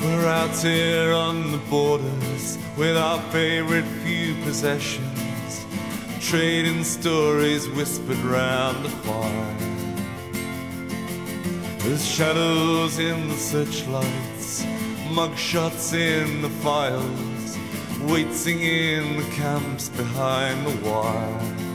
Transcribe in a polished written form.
We're out here on the borders with our favorite few possessions, trading stories whispered round the fire. There's shadows in the searchlights, mugshots in the files, waiting in the camps behind the wire.